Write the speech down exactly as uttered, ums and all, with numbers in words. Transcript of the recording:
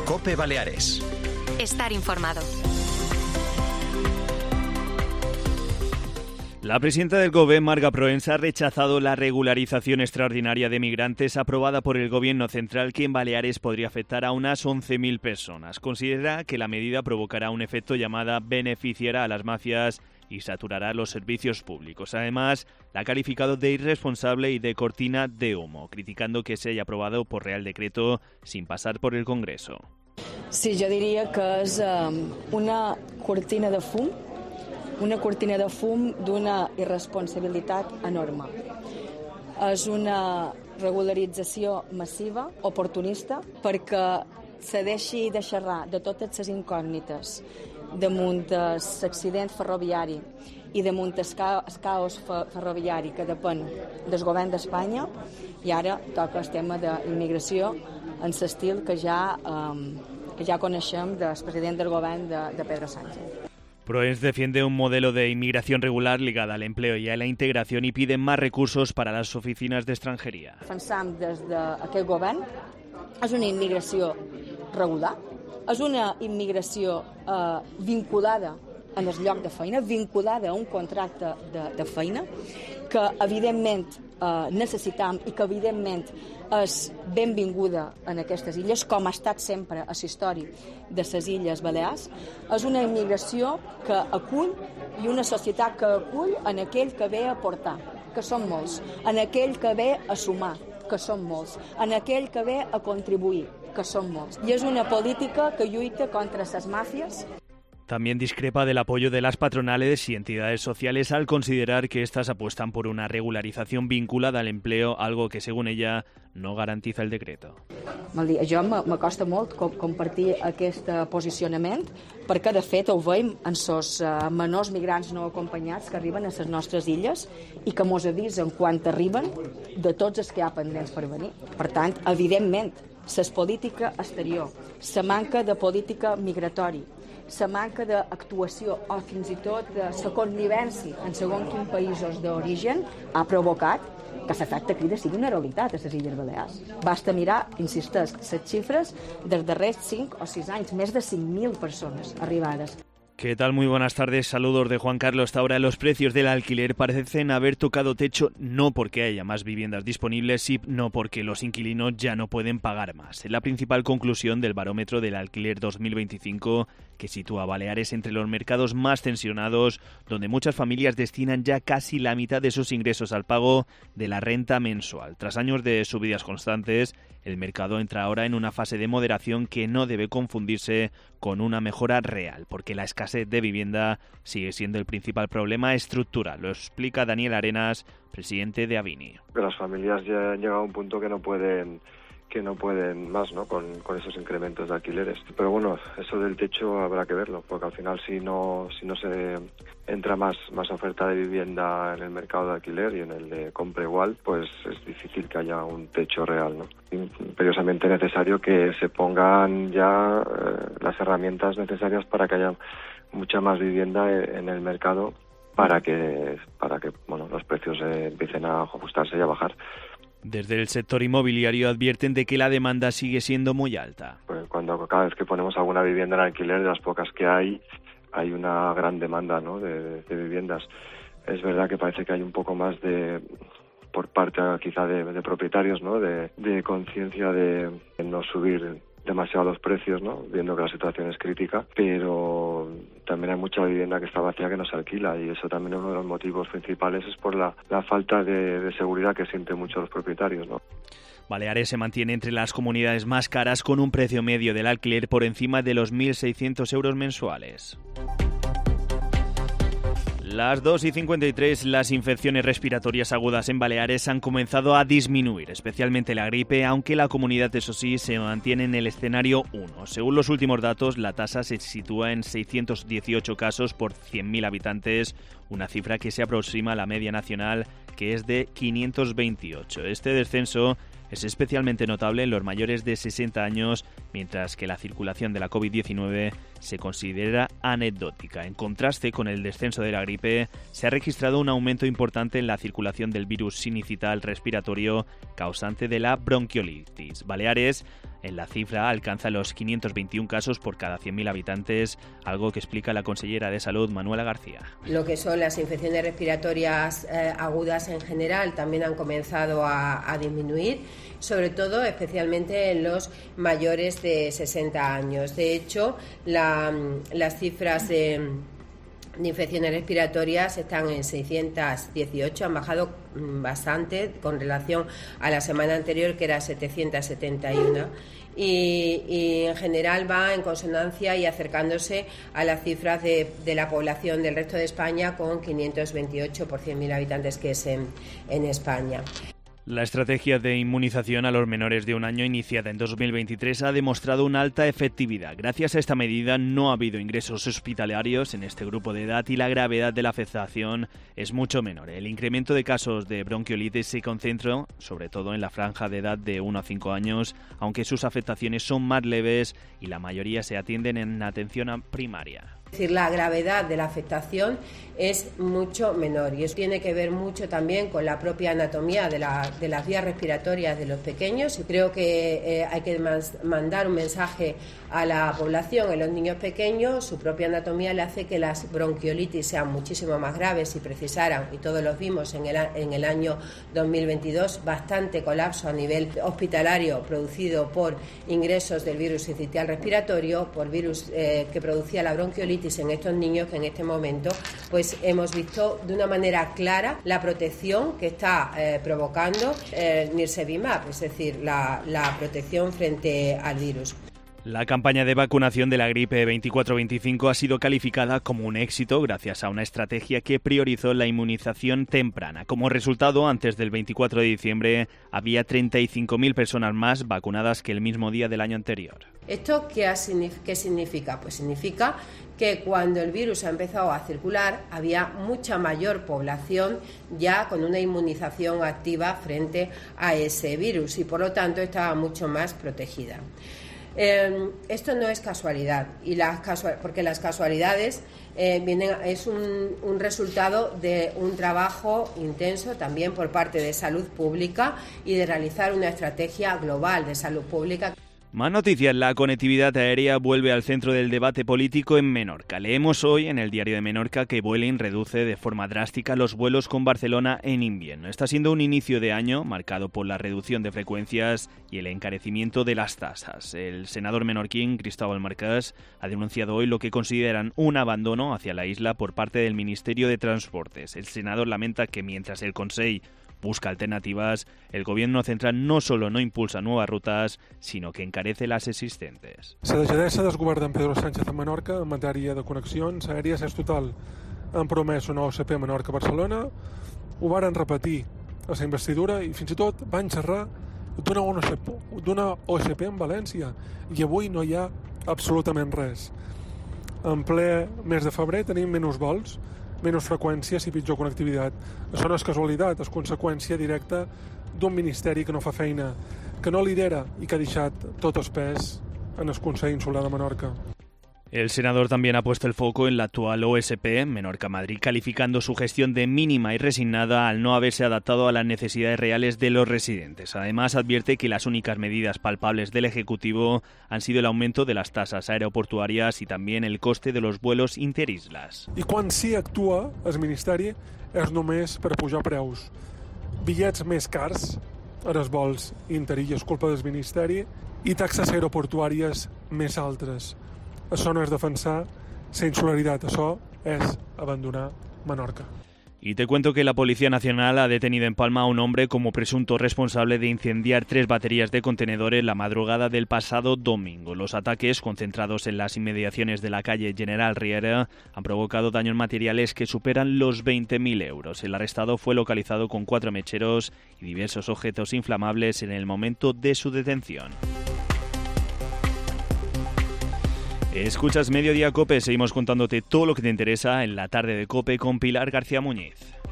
COPE Baleares. Estar informado. La presidenta del Gobierno, Marga Proens, ha rechazado la regularización extraordinaria de migrantes aprobada por el Gobierno central, que en Baleares podría afectar a unas once mil personas. Considera que la medida provocará un efecto llamada beneficiará a las mafias y saturará los servicios públicos. Además, la ha calificado de irresponsable y de cortina de humo, criticando que se haya aprobado por Real Decreto sin pasar por el Congreso. Sí, jo diria que és um, una cortina de fum, una cortina de fum d'una irresponsabilitat enorme. És una regularització massiva, oportunista, perquè se deixi de xerrar de totes les incògnites damunt l'accident ferroviari i damunt el caos ferroviari que depèn del govern d'Espanya, i ara toca el tema d'immigració en l'estil que ja, um, que ja coneixem del president del govern de, de Pedro Sánchez. Proens defiende un modelo de inmigración regular ligada al empleo y a la integración y pide más recursos para las oficinas de extranjería. Pensam des d'aquest govern és una immigració regular, és una immigració eh, vinculada en el lloc de feina, vinculada a un contracte de, de feina, que evidentment eh, necessitam i que evidentment és benvinguda en aquestes illes, com ha estat sempre a la història de les Illes Balears. És una immigració que acull i una societat que acull en aquell que ve a portar, que són molts, en aquell que ve a sumar, que són molts, en aquell que ve a contribuir, que són molts. I és una política que lluita contra les màfies. También discrepa del apoyo de las patronales y entidades sociales al considerar que estas apuestan por una regularización vinculada al empleo, algo que, según ella, no garantiza el decreto. A jo m'acosta molt compartir aquest posicionament, perquè de fet ho veiem en els menors migrants no acompanyats que arriben a les nostres illes i que mos avisen quan arriben de tots els que hi ha pendents per venir. Per tant, evidentment, la política exterior, la manca de política migratòria, la manca d'actuació o fins i tot la connivència en segons quins països d'origen ha provocat que l'efecte crida sigui una realitat a les Illes Balears. Basta mirar, insisteix, les xifres dels darrers cinc o sis anys, més de cinc mil persones arribades. ¿Qué tal? Muy buenas tardes, saludos de Juan Carlos. Hasta ahora los precios del alquiler parecen haber tocado techo, no porque haya más viviendas disponibles, sino porque los inquilinos ya no pueden pagar más. Es la principal conclusión del barómetro del alquiler dos mil veinticinco, que sitúa a Baleares entre los mercados más tensionados, donde muchas familias destinan ya casi la mitad de sus ingresos al pago de la renta mensual. Tras años de subidas constantes, el mercado entra ahora en una fase de moderación que no debe confundirse con una mejora real, porque la escasez de vivienda sigue siendo el principal problema estructural. Lo explica Daniel Arenas, presidente de Avini. Las familias ya han llegado a un punto que no pueden que no pueden más, ¿no? Con, con esos incrementos de alquileres. Pero bueno, eso del techo habrá que verlo, porque al final si no si no se entra más más oferta de vivienda en el mercado de alquiler y en el de compra igual, pues es difícil que haya un techo real, ¿no? Imperiosamente necesario que se pongan ya eh, las herramientas necesarias para que haya mucha más vivienda en el mercado para que para que bueno los precios eh, empiecen a ajustarse y a bajar. Desde el sector inmobiliario advierten de que la demanda sigue siendo muy alta. Pues cuando cada vez que ponemos alguna vivienda en alquiler, de las pocas que hay, hay una gran demanda, ¿no? de, de viviendas. Es verdad que parece que hay un poco más de, por parte quizá de, de propietarios, ¿no? de, de conciencia de, de no subir demasiado los precios, ¿no? Viendo que la situación es crítica, pero también hay mucha vivienda que está vacía que no se alquila, y eso también es uno de los motivos principales, es por la, la falta de, de seguridad que sienten muchos los propietarios, ¿no? Baleares se mantiene entre las comunidades más caras, con un precio medio del alquiler por encima de los mil seiscientos euros mensuales. Las dos y cincuenta y tres, las infecciones respiratorias agudas en Baleares han comenzado a disminuir, especialmente la gripe, aunque la comunidad, eso sí, se mantiene en el escenario uno. Según los últimos datos, la tasa se sitúa en seiscientos dieciocho casos por cien mil habitantes, una cifra que se aproxima a la media nacional, que es de quinientos veintiocho. Este descenso es especialmente notable en los mayores de sesenta años, mientras que la circulación de la covid diecinueve se considera anecdótica. En contraste con el descenso de la gripe, se ha registrado un aumento importante en la circulación del virus sincital respiratorio causante de la bronquiolitis. Baleares en la cifra alcanza los quinientos veintiún casos por cada cien mil habitantes, algo que explica la consellera de Salud, Manuela García. Lo que son las infecciones respiratorias eh, agudas en general también han comenzado a, a disminuir, sobre todo especialmente en los mayores de sesenta años. De hecho, la, las cifras de, de infecciones respiratorias están en seiscientos dieciocho, han bajado bastante con relación a la semana anterior, que era setecientos setenta y uno. Y, y en general va en consonancia y acercándose a las cifras de, de la población del resto de España, con quinientos veintiocho por cien mil habitantes, que es en, en España. La estrategia de inmunización a los menores de un año, iniciada en dos mil veintitrés, ha demostrado una alta efectividad. Gracias a esta medida no ha habido ingresos hospitalarios en este grupo de edad y la gravedad de la afectación es mucho menor. El incremento de casos de bronquiolitis se concentra sobre todo en la franja de edad de uno a cinco años, aunque sus afectaciones son más leves y la mayoría se atienden en atención primaria. Es decir, la gravedad de la afectación es mucho menor, y eso tiene que ver mucho también con la propia anatomía de, la, de las vías respiratorias de los pequeños. Y creo que eh, hay que mandar un mensaje a la población. En los niños pequeños, su propia anatomía le hace que las bronquiolitis sean muchísimo más graves si precisaran, y todos los vimos en el, en el año dos mil veintidós, bastante colapso a nivel hospitalario producido por ingresos del virus sincitial respiratorio, por virus eh, que producía la bronquiolitis en estos niños, que en este momento pues hemos visto de una manera clara la protección que está eh, provocando el Nirsevimab, es decir, la, la protección frente al virus. La campaña de vacunación de la gripe veinticuatro veinticinco ha sido calificada como un éxito gracias a una estrategia que priorizó la inmunización temprana. Como resultado, antes del veinticuatro de diciembre había treinta y cinco mil personas más vacunadas que el mismo día del año anterior. ¿Esto qué, qué significa? Pues significa que cuando el virus ha empezado a circular había mucha mayor población ya con una inmunización activa frente a ese virus, y por lo tanto estaba mucho más protegida. Eh, esto no es casualidad, y las casual, porque las casualidades eh, vienen, es un, un resultado de un trabajo intenso también por parte de salud pública y de realizar una estrategia global de salud pública. Más noticias. La conectividad aérea vuelve al centro del debate político en Menorca. Leemos hoy en el Diario de Menorca que Vueling reduce de forma drástica los vuelos con Barcelona en invierno. Está siendo un inicio de año marcado por la reducción de frecuencias y el encarecimiento de las tasas. El senador menorquín, Cristóbal Marquès, ha denunciado hoy lo que consideran un abandono hacia la isla por parte del Ministerio de Transportes. El senador lamenta que mientras el Consell busca alternativas, el gobierno central no solo no impulsa nuevas rutas, sino que encarece las existentes. La deixadesa del govern d'en Pedro Sánchez a Menorca en matèria de connexions aèries és total. Han promès una O S P Menorca-Barcelona, ho varen repetir a la investidura i fins i tot van xerrar d'una O S P en València, i avui no hi ha absolutament res. En ple mes de febrer tenim menys vols, menys freqüències i pitjor connectivitat. Això no és casualitat, és conseqüència directa d'un ministeri que no fa feina, que no lidera i que ha deixat tot el pes en el Consell Insular de Menorca. El senador también ha puesto el foco en la actual O S P Menorca-Madrid, calificando su gestión de mínima y resignada al no haberse adaptado a las necesidades reales de los residentes. Además, advierte que las únicas medidas palpables del Ejecutivo han sido el aumento de las tasas aeroportuàries y también el coste de los vuelos interislas. I quan sí actua el Ministeri és només per pujar preus. Bitllets més cars a els vols interilles, culpa del Ministeri, i taxes aeroportuàries més altres. Això no és defensar la insularitat, això és abandonar Menorca. Y te cuento que la Policía Nacional ha detenido en Palma a un hombre como presunto responsable de incendiar tres baterías de contenedores la madrugada del pasado domingo. Los ataques, concentrados en las inmediaciones de la calle General Riera, han provocado daños materiales que superan los veinte mil euros. El arrestado fue localizado con cuatro mecheros y diversos objetos inflamables en el momento de su detención. Escuchas Mediodía COPE, seguimos contándote todo lo que te interesa en la tarde de COPE con Pilar García Muñiz.